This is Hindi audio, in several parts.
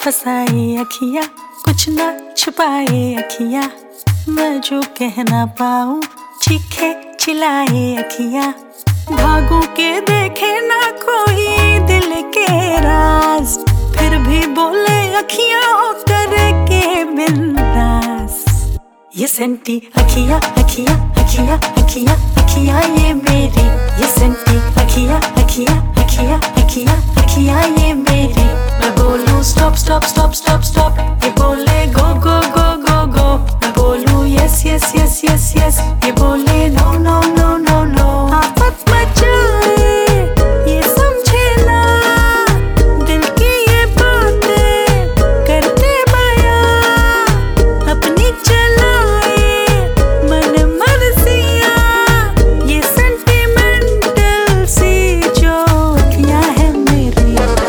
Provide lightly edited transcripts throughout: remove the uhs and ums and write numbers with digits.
फसाए अखियाँ, कुछ ना छुपाए अखियाँ, मैं जो कह ना पाऊँ चीखे चिल्लाए अखियाँ। भागू के देखे ना कोई दिल के राज, फिर भी बोले अखियाँ हो करके बिंदास। ये सेंटी अखियाँ अखियाँ अखियाँ अखियाँ अखियाँ ये मेरी, ये सेंटी अखियाँ अखियाँ अखियाँ अखियाँ अखियाँ ये मेरी। मैं बोलूँ stop stop stop stop stop, ये बोले go go go go go. मैं बोलूँ yes yes yes yes yes, ये बोले no no no no no. आफत मचाए ये समझे ना, दिल की ये बातें करते बयां, अपनी चलाए मन मर्जियाँ। ये सेंटिमेंटल सी जो अखियाँ है मेरी।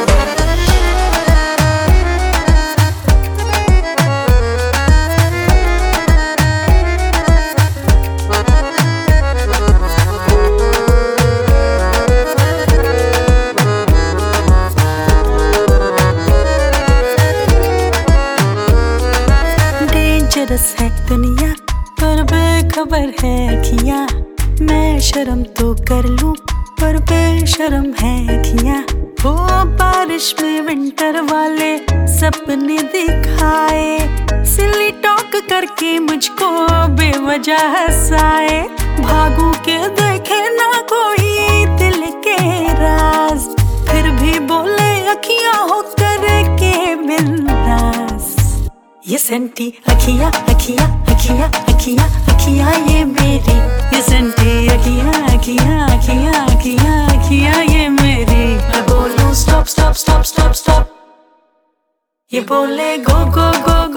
डेंजरस है दुनिया पर बेखबर है अखियाँ, मैं शर्म तो कर लूं पर बेशर्म है अखियाँ। वो बारिश में विंटर वाले सपने दिखाए, सिली टॉक करके मुझको बेवजह हंसाए। भागू के देखे ना कोई दिल के राज, फिर भी बोले अखियाँ हो करके बिंदास। ये सेंटी अखियाँ अखियाँ अखियाँ अखियाँ अखियाँ ये मेरी, ये सेंटी अखियाँ अखियाँ अखियाँ अखियाँ अखियाँ ये मेरी। मैं बोलूँ stop stop stop stop stop, ये बोले गो गो गो